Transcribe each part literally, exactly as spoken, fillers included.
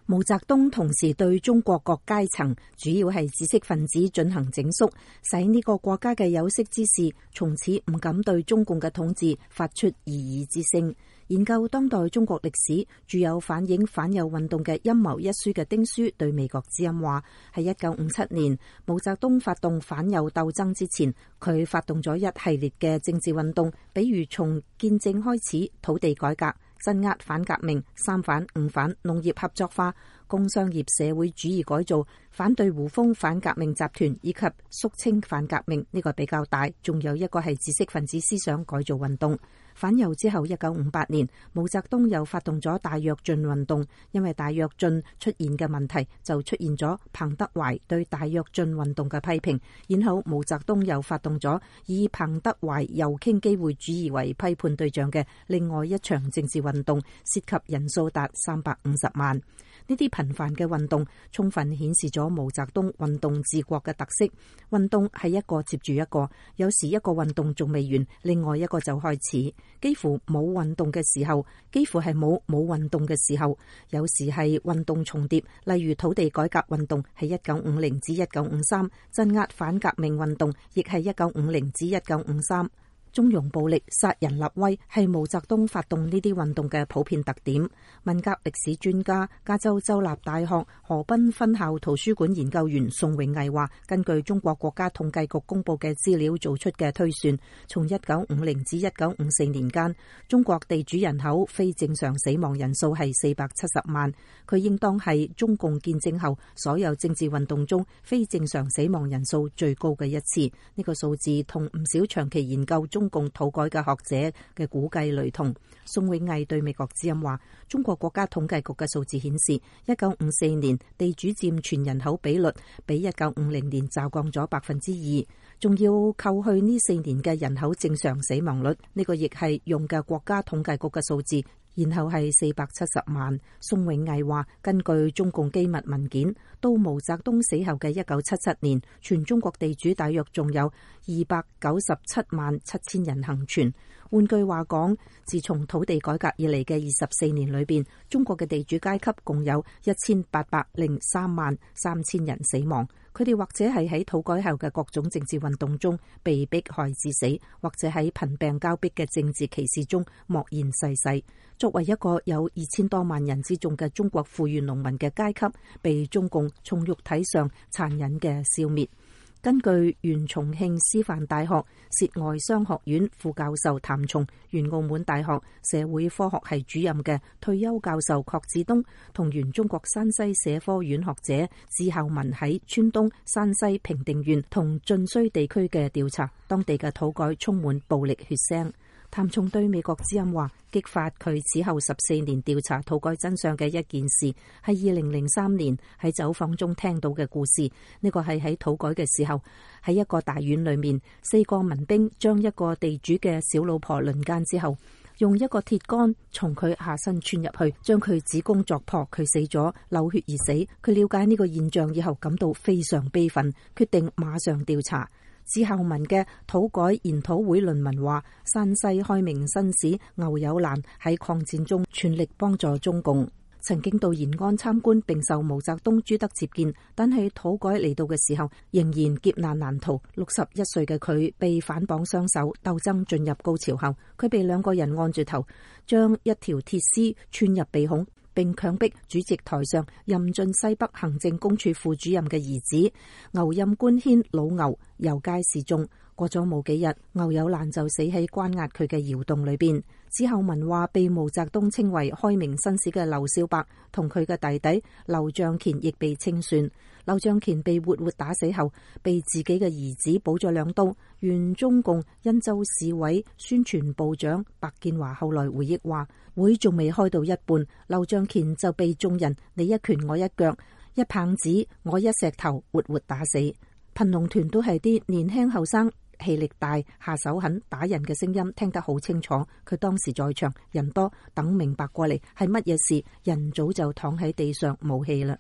毛澤東同時對中國各階層，主要係知識分子進行整肅，使呢個國家嘅有識之士從此唔敢對中共嘅統治發出異議之聲。研究當代中國歷史，著有反映反右運動嘅陰謀一書嘅丁書對美國之音話：喺一九五七年，毛澤東發動反右鬥爭之前，佢發動咗一系列嘅政治運動，比如從建政開始，土地改革、鎮壓反革命、三反五反、農業合作化、工商業社會主義改造、反對胡風反革命集團以及肅清反革命，呢個比較大。仲有一個係知識分子思想改造運動。反右之後，一九五八年，毛澤東又發動咗大躍進運動。因為大躍進出現嘅問題，就出現咗彭德懷對大躍進運動嘅批評。然後毛澤東又發動咗以彭德懷右傾機會主義為批判對象嘅另外一場政治運動，涉及人數達三百五十萬。呢啲頻繁嘅運動充分顯示咗毛澤東運動治國嘅特色。運動係一個接住一個，有時一個運動仲未完，另外一個就開始。幾乎冇運動嘅時候，幾乎係冇冇運動嘅時候，有時係運動重疊。例如土地改革運動係一九五零至一九五三，鎮壓反革命運動亦係一九五零至一九五三。縱容暴力、殺人立威係毛澤東發動呢啲運動嘅普遍特點。文革歷史專家、加州州立大學河濱分校圖書館研究員宋永毅話，根據中國國家統計局公布嘅資料做出嘅推算，從一九五零至一九五四年間，中國地主人口非正常死亡人數係四百七十萬。佢應當係中共建政後所有政治運動中非正常死亡人數最高嘅一次。呢個數字同唔少長期研究中中共土改嘅學者嘅估計雷同。宋永毅對美國之音話，中國國家統計局嘅數字顯示，一九五四年地主佔全人口比率比一九五零年驟降咗百分之二，仲要扣去呢四年嘅人口正常死亡率，呢個亦係用嘅國家統計局嘅數字。然後係四百七十萬。宋永毅話，根據中共機密文件，到毛澤東死後嘅一九七七年，全中國地主大約仲有二百九十七萬七千人幸存。換句話講，自從土地改革以嚟嘅二十四年裏邊，中國嘅地主階級共有一千八百零三萬三千人死亡。佢哋或者係喺土改後嘅各種政治運動中被迫害致死，或者喺貧病交迫嘅政治歧視中默然逝世。作為一個有二千多萬人之眾嘅中國富裕農民嘅階級，被中共從肉體上殘忍嘅消滅。根據原重慶師範大學涉外商學院副教授譚松、原澳門大學社會科學系主任嘅退休教授郝志東同原中國山西社科院學者志孝文喺川東、山西平定縣同晉綏地區嘅調查，當地嘅土改充滿暴力血腥。譚松對美國之音話，激發佢此後十四年調查土改真相嘅一件事，係二零零三年喺走訪中聽到嘅故事。呢個係喺土改嘅時候，喺一個大院裏面，四個民兵將一個地主嘅小老婆輪姦之後，用一個鐵桿從佢下身穿入去，將佢子宮鑿破，佢死咗，流血而死。佢了解呢個現象以後，感到非常悲憤，決定馬上調查。志孝文嘅土改研討會論文話，山西開明紳士牛有蘭喺抗戰中全力幫助中共，曾經到延安參觀並受毛澤東朱德接見，但係土改嚟到嘅時候仍然劫難難逃。六十一歲嘅佢被反綁雙手，鬥爭進入高潮後，佢被兩個人按住頭，將一條鐵絲穿入鼻孔，並強迫主席台上任晉西北行政公署副主任嘅兒子牛任官軒老牛遊街示眾。過咗冇幾日，牛有蘭就死喺關押佢嘅窑洞裏邊。之後文話，被毛澤東稱為開明紳士嘅劉少伯同佢嘅弟弟劉象乾亦被清算。劉象乾被活活打死後，被自己嘅兒子補咗兩刀。原中共恩州市委宣傳部長白建華後來回憶話，會仲未開到一半，劉象乾就被眾人你一拳我一腳，一棒子我一石頭活活打死。貧農團都係啲年輕後生，氣力大，下手狠，打人嘅聲音聽得好清楚。佢當時在場，人多，等明白過嚟係乜嘢事，人早就躺喺地上冇氣啦。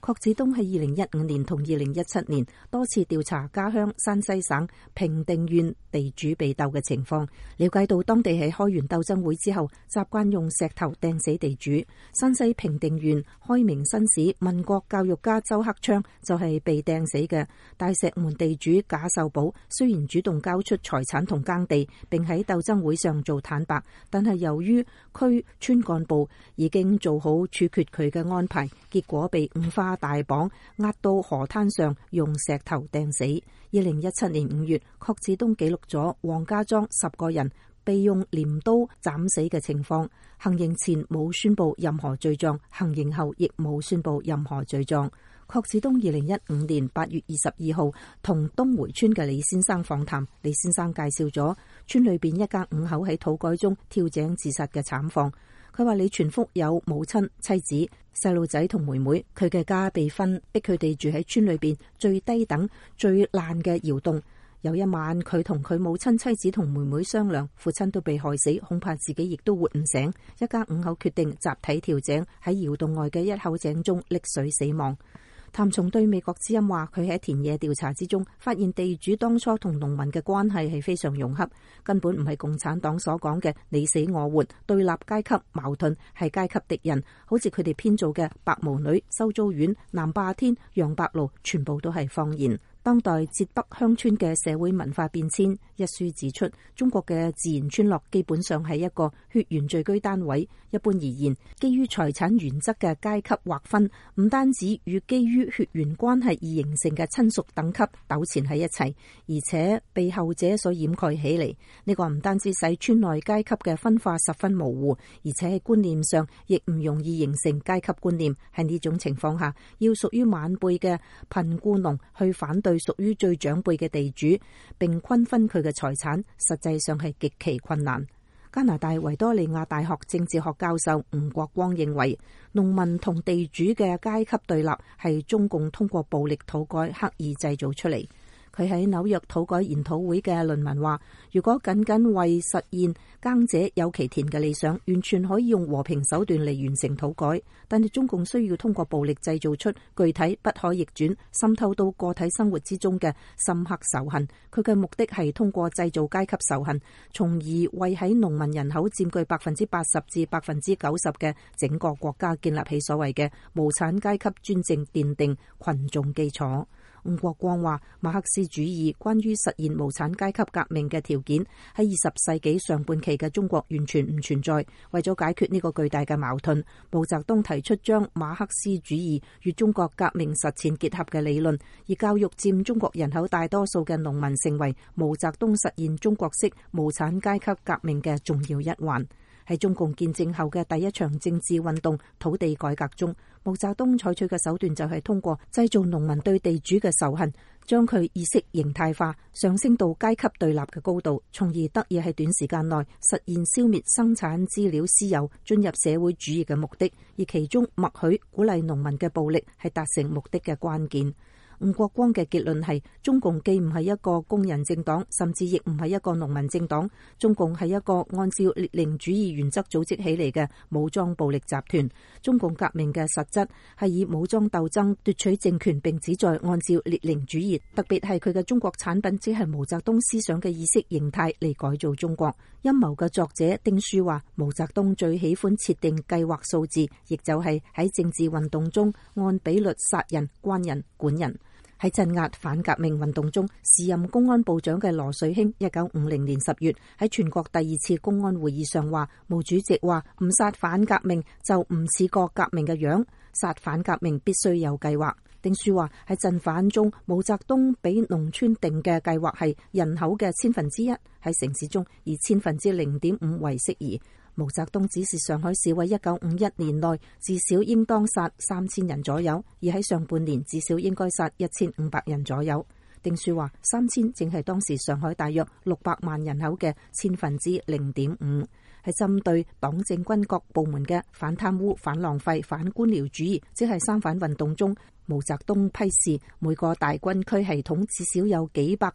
郝子東喺二零一五年同二零一七年多次調查家鄉山西省平定縣地主被鬥嘅情況，了解到當地喺開完鬥爭會之後，習慣用石頭掟死地主。山西平定縣開明新市民國教育家周克昌就係被掟死嘅。大石門地主賈秀寶雖然主動交出財產同耕地，並喺鬥爭會上做坦白，但係由於區村幹部已經做好處決佢嘅安排，結果被五花大綁押到河灘上，用石頭掟死。二零一七年五月，郝子東記錄咗黃家莊十個人被用鐮刀斬死嘅情況。行刑前冇宣布任何罪狀，行刑後亦冇宣布任何罪狀。郝子東二零一五年八月二十二號同東回村嘅李先生訪談，李先生介紹咗村裏邊一家五口喺土改中跳井自殺嘅慘況。佢話李全福有母親、妻子、細路仔同妹妹，佢嘅家被分，逼佢哋住喺村裏邊最低等、最爛嘅窑洞。有一晚，佢同佢母親、妻子同妹妹商量，父親都被害死，恐怕自己亦都活唔醒。一家五口決定集體跳井，喺窑洞外嘅一口井中溺水死亡。譚松對美國之音話，佢喺田野調查之中發現地主當初同農民嘅關係係非常融洽，根本唔係共產黨所講嘅你死我活、對立階級矛盾，係階級敵人。好似佢哋編造嘅白毛女、收租院、南霸天、楊白勞，全部都係謊言。當代浙北鄉村嘅社會文化變遷，一書指出，中國嘅自然村落基本上係一個血緣聚居單位。一般而言，基於財產原則嘅階級劃分，唔單止與基於血緣關係而形成嘅親屬等級糾纏喺一齊，而且被後者所掩蓋起嚟。呢個唔單止使村內階級嘅分化十分模糊，而且喺觀念上亦唔容易形成階級觀念。喺呢種情況下，要屬於晚輩嘅貧雇農去反對屬於最長輩嘅地主，並均分佢嘅財產，實際上係極其困難。加拿大維多利亞大學政治學教授吳國光認為，農民同地主嘅階級對立係中共通過暴力土改刻意製造出嚟。佢喺紐約土改研討會嘅論文話，如果僅僅為實現耕者有其田嘅理想，完全可以用和平手段嚟完成土改，但係中共需要通過暴力製造出具體不可逆轉、滲透到個體生活之中嘅深刻仇恨。佢嘅目的係通過製造階級仇恨，從而為喺農民人口佔據百分之八十至百分之九十嘅整個國家建立起所謂嘅無產階級專政奠定群眾基礎。吳國光話，馬克思主義關於實現無產階級革命嘅條件喺二十世紀上半期嘅中國完全唔存在。為咗解決呢個巨大嘅矛盾，毛澤東提出將馬克思主義與中國革命實踐結合嘅理論，而教育佔中國人口大多數嘅農民成為毛澤東實現中國式無產階級革命嘅重要一環。喺中共建政後嘅第一場政治運動土地改革中，毛澤東採取嘅手段就係通過製造農民對地主嘅仇恨，將佢意識形態化，上升到階級對立嘅高度，從而得以喺短時間內實現消滅生產資料私有、進入社會主義嘅目的。而其中默許鼓勵農民嘅暴力係達成目的嘅關鍵。吳國光嘅結論係，中共既唔係一個工人政黨，甚至亦唔係一個農民政黨，中共係一個按照列寧主義原則組織起嚟嘅武裝暴力集團。中共革命嘅實質係以武裝鬥爭奪取政權，並旨在按照列寧主義，特別係佢嘅中國產品，即係毛澤東思想嘅意識形態嚟改造中國。陰謀嘅作者丁書話，毛澤東最喜歡設定計劃數字，亦就係喺政治運動中按比率殺人、關人、管人。喺鎮壓反革命運動中，時任公安部長嘅羅瑞卿一九五零年十月喺全國第二次公安會議上話，毛主席話唔殺反革命就唔似個革命嘅樣，殺反革命必須有計劃。丁書話喺鎮反中，毛澤東俾農村定嘅計劃係人口嘅千分之一，喺城市中以千分之零點五為適宜。毛澤東指示上海市委一九五一年內至少應當殺三千人左右，而喺上半年至少應該殺一千五百人左右。丁書話三千正係當時上海大約六百萬人口嘅千分之零點五，係針對黨政軍各部門嘅反貪污、反浪費、反官僚主義，即係三反運動中，毛澤東批示每個大軍區系統至少有幾百隻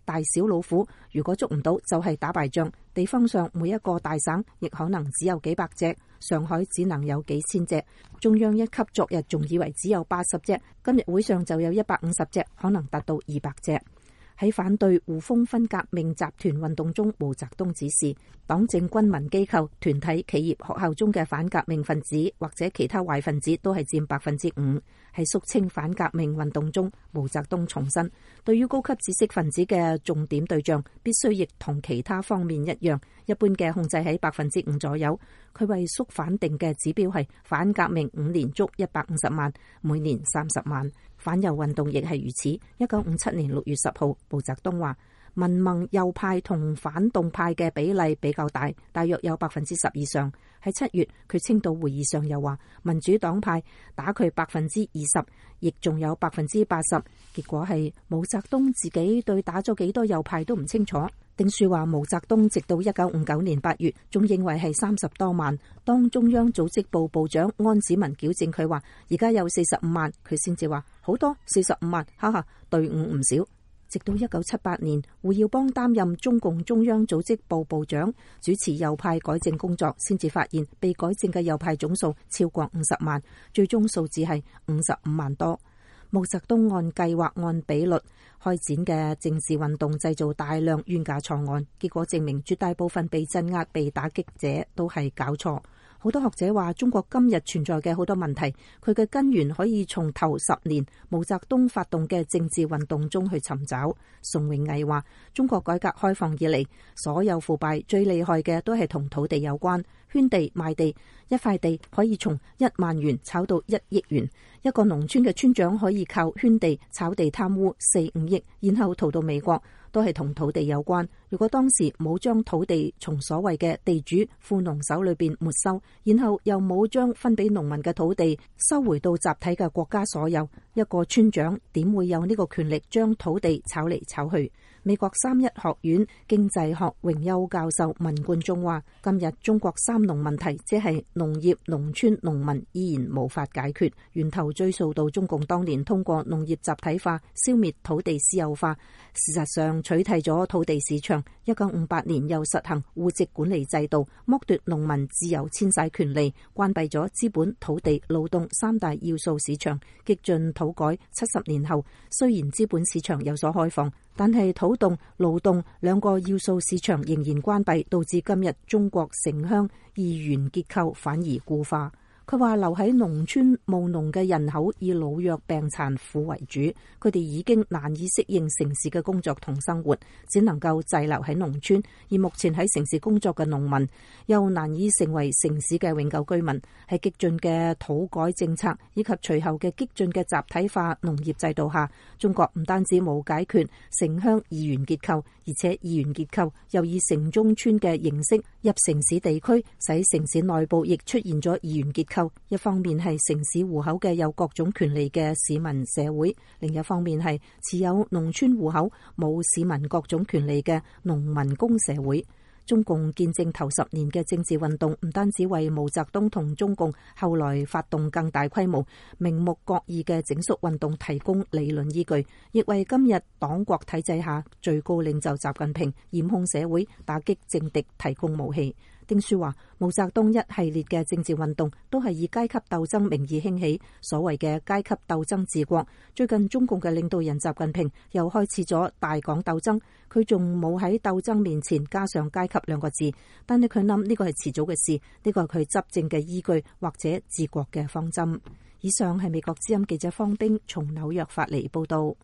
大小老虎，如果捉唔到就係打敗仗。地方上每一個大省亦可能只有幾百隻，上海只能有幾千隻。中央一級昨日仲以為只有八十隻，今日會上就有一百五十隻，可能達到二百隻。喺反對胡風分革命集團運動中，毛澤東指示黨政軍民機構、團體、企業、學校中嘅反革命分子或者其他壞分子都係佔百分之五。喺肅清反革命運動中，毛澤東重申，對於高級知識分子嘅重點對象，必須亦同其他方面一樣，一般嘅控制喺百分之五左右。佢為肅反定嘅指標係反革命五年捉一百五十萬，每年三十萬。反右運動亦係如此。一九五七年六月十號，毛澤東話，民盟右派同反動派嘅比例比較大，大約有百分之十以上。喺七月，佢青島會議上又話，民主黨派打佢百分之二十，亦仲有百分之八十。結果係毛澤東自己對打咗幾多右派都唔清楚。丁書話，毛澤東直到一九五九年八月，仲認為係三十多萬。當中央組織部部長安子文矯正佢話，而家有四十五萬，佢先至話好多四十五萬，哈哈，隊伍唔少。直到一九七八年，胡耀邦擔任中共中央組織部部長，主持右派改正工作，先至發現被改正嘅右派總數超過五十萬，最終數字係五十五萬多。毛澤東按計劃按比率開展嘅政治運動，製造大量冤假錯案，結果證明絕大部分被鎮壓、被打擊者都係搞錯。好多學者話，中國今日存在嘅好多問題，佢嘅根源可以從頭十年毛澤東發動嘅政治運動中去尋找。宋永毅話，中國改革開放以嚟，所有腐敗最厲害嘅都係同土地有關，圈地賣地，一塊地可以從一萬元炒到一億元，一個農村嘅村長可以靠圈地炒地貪污四五億，然後逃到美國，都係同土地有關。如果當時冇將土地從所謂嘅地主富農手裏邊沒收，然後又冇將分俾農民嘅土地收回到集體嘅國家所有，一個村長點會有呢個權力將土地炒嚟炒去？美國三一學院經濟學榮休教授文冠中話，今日中國三農問題，即係農業、農村、農民依然無法解決，源頭追溯到中共當年通過農業集體化消滅土地私有化，事實上取締咗土地市場。一九五八年又實行戶籍管理制度，剝奪農民自由遷徙權利，關閉咗資本、土地、勞動三大要素市場。激進土改七十年後，雖然資本市場有所開放，但係土動、勞動兩個要素市場仍然關閉，導致今日中國城鄉二元結構反而固化。佢話留喺農村務農嘅人口以老弱病殘婦為主，佢哋已經難以適應城市嘅工作同生活，只能夠滯留喺農村。而目前喺城市工作嘅農民又難以成為城市嘅永久居民。喺激進嘅土改政策以及隨後嘅激進嘅集體化農業制度下，中國唔單止冇解決城鄉二元結構，而且二元結構又以城中村嘅形式入城市地區，使城市內部亦出現咗二元結構。一方面係城市戶口嘅有各種權利嘅市民社會，另一方面係持有農村戶口冇市民各種權利嘅農民工社會。中共建政頭十年嘅政治運動，唔單止為毛澤東同中共後來發動更大規模、名目各異嘅整肅運動提供理論依據，亦為今日黨國體制下最高領袖習近平嚴控社會、打擊政敵提供武器。丁書話，毛澤東一系列嘅政治運動都係以階級鬥爭名義興起，所謂嘅階級鬥爭治國。最近中共嘅領導人習近平又開始咗大港鬥爭，佢仲冇喺鬥爭面前加上階級兩個字，但係佢諗呢個係遲早嘅事，呢個係佢執政嘅依據或者治國嘅方針。以上係美國之音記者方冰從紐約發嚟報道。